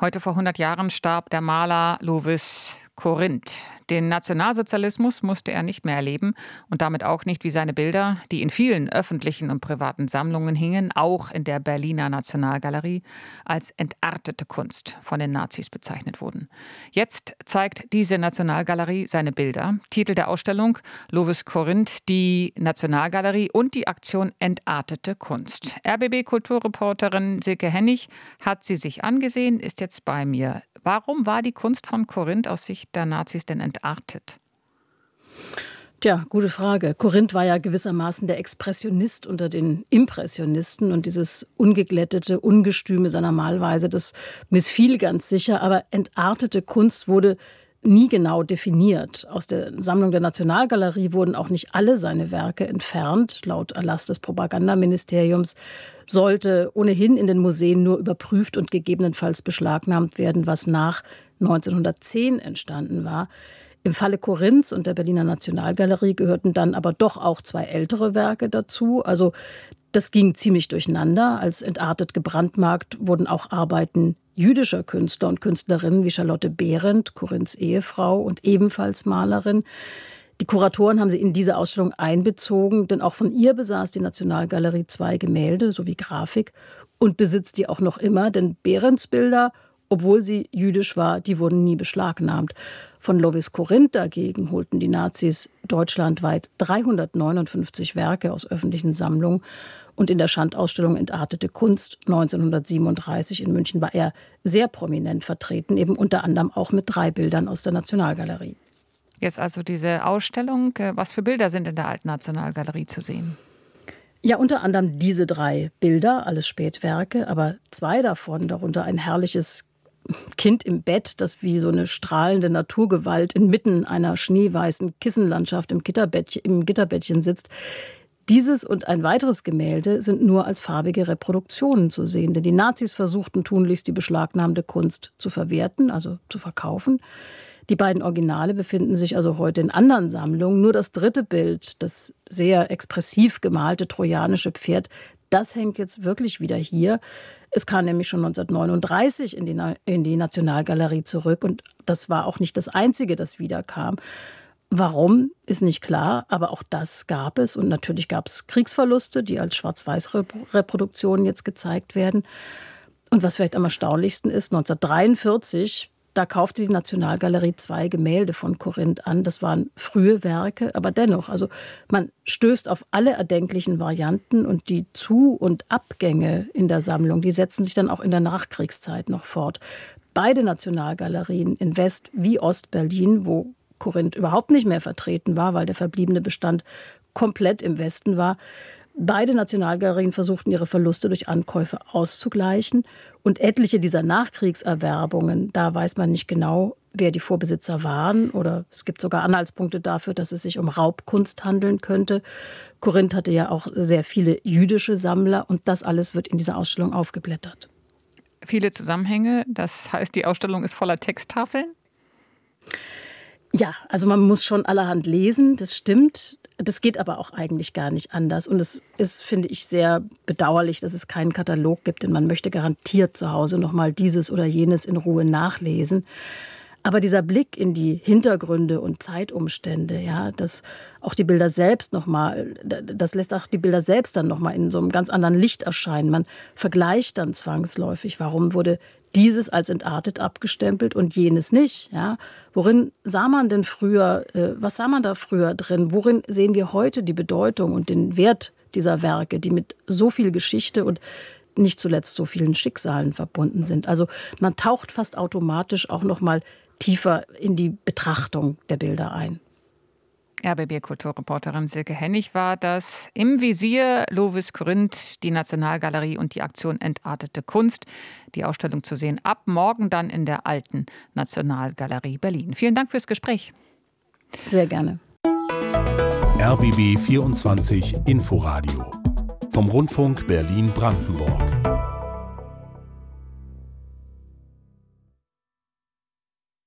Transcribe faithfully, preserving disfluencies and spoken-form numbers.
Heute vor hundert Jahren starb der Maler Lovis Corinth. Den Nationalsozialismus musste er nicht mehr erleben und damit auch nicht wie seine Bilder, die in vielen öffentlichen und privaten Sammlungen hingen, auch in der Berliner Nationalgalerie, als entartete Kunst von den Nazis bezeichnet wurden. Jetzt zeigt diese Nationalgalerie seine Bilder. Titel der Ausstellung: Lovis Corinth, die Nationalgalerie und die Aktion Entartete Kunst. R B B-Kulturreporterin Silke Hennig hat sie sich angesehen, ist jetzt bei mir. Warum war die Kunst von Corinth aus Sicht der Nazis denn entartet? Tja, gute Frage. Corinth war ja gewissermaßen der Expressionist unter den Impressionisten und dieses ungeglättete, ungestüme seiner Malweise, das missfiel ganz sicher, aber entartete Kunst wurde nie genau definiert. Aus der Sammlung der Nationalgalerie wurden auch nicht alle seine Werke entfernt. Laut Erlass des Propagandaministeriums sollte ohnehin in den Museen nur überprüft und gegebenenfalls beschlagnahmt werden, was nach neunzehnhundertzehn entstanden war. Im Falle Corinths und der Berliner Nationalgalerie gehörten dann aber doch auch zwei ältere Werke dazu. Also das ging ziemlich durcheinander. Als entartet gebrandmarkt wurden auch Arbeiten jüdischer Künstler und Künstlerinnen wie Charlotte Behrendt, Corinths Ehefrau und ebenfalls Malerin. Die Kuratoren haben sie in diese Ausstellung einbezogen, denn auch von ihr besaß die Nationalgalerie zwei Gemälde sowie Grafik und besitzt die auch noch immer, denn Behrendts Bilder, obwohl sie jüdisch war, die wurden nie beschlagnahmt. Von Lovis Corinth dagegen holten die Nazis deutschlandweit dreihundertneunundfünfzig Werke aus öffentlichen Sammlungen. Und in der Schandausstellung Entartete Kunst neunzehnhundertsiebenunddreißig in München war er sehr prominent vertreten, eben unter anderem auch mit drei Bildern aus der Nationalgalerie. Jetzt also diese Ausstellung. Was für Bilder sind in der Alten Nationalgalerie zu sehen? Ja, unter anderem diese drei Bilder, alles Spätwerke, aber zwei davon, darunter ein herrliches Kind im Bett, das wie so eine strahlende Naturgewalt inmitten einer schneeweißen Kissenlandschaft im Gitterbettchen, im Gitterbettchen sitzt. Dieses und ein weiteres Gemälde sind nur als farbige Reproduktionen zu sehen, denn die Nazis versuchten tunlichst, die beschlagnahmte Kunst zu verwerten, also zu verkaufen. Die beiden Originale befinden sich also heute in anderen Sammlungen. Nur das dritte Bild, das sehr expressiv gemalte trojanische Pferd, das hängt jetzt wirklich wieder hier. Es kam nämlich schon neunzehnhundertneununddreißig in die, Na- in die Nationalgalerie zurück und das war auch nicht das Einzige, das wiederkam. Warum, ist nicht klar, aber auch das gab es. Und natürlich gab es Kriegsverluste, die als Schwarz-Weiß-Reproduktionen jetzt gezeigt werden. Und was vielleicht am erstaunlichsten ist, neunzehnhundertdreiundvierzig, da kaufte die Nationalgalerie zwei Gemälde von Corinth an. Das waren frühe Werke, aber dennoch, also man stößt auf alle erdenklichen Varianten und die Zu- und Abgänge in der Sammlung, die setzen sich dann auch in der Nachkriegszeit noch fort. Beide Nationalgalerien in West- wie Ost-Berlin, wo Corinth überhaupt nicht mehr vertreten war, weil der verbliebene Bestand komplett im Westen war. Beide Nationalgalerien versuchten, ihre Verluste durch Ankäufe auszugleichen. Und etliche dieser Nachkriegserwerbungen, da weiß man nicht genau, wer die Vorbesitzer waren. Oder es gibt sogar Anhaltspunkte dafür, dass es sich um Raubkunst handeln könnte. Corinth hatte ja auch sehr viele jüdische Sammler. Und das alles wird in dieser Ausstellung aufgeblättert. Viele Zusammenhänge, das heißt, die Ausstellung ist voller Texttafeln? Ja, also man muss schon allerhand lesen, das stimmt. Das geht aber auch eigentlich gar nicht anders. Und es ist, finde ich, sehr bedauerlich, dass es keinen Katalog gibt, denn man möchte garantiert zu Hause noch mal dieses oder jenes in Ruhe nachlesen. Aber dieser Blick in die Hintergründe und Zeitumstände, ja, dass auch die Bilder selbst noch mal, das lässt auch die Bilder selbst dann noch mal in so einem ganz anderen Licht erscheinen. Man vergleicht dann zwangsläufig, warum wurde dieses als entartet abgestempelt und jenes nicht. Ja? Worin sah man denn früher, äh, was sah man da früher drin? Worin sehen wir heute die Bedeutung und den Wert dieser Werke, die mit so viel Geschichte und nicht zuletzt so vielen Schicksalen verbunden sind? Also man taucht fast automatisch auch noch mal tiefer in die Betrachtung der Bilder ein. R B B-Kulturreporterin Silke Hennig war das. Im Visier Lovis Corinth, die Nationalgalerie und die Aktion Entartete Kunst. Die Ausstellung zu sehen ab morgen dann in der Alten Nationalgalerie Berlin. Vielen Dank fürs Gespräch. Sehr gerne. R B B vierundzwanzig Inforadio vom Rundfunk Berlin-Brandenburg.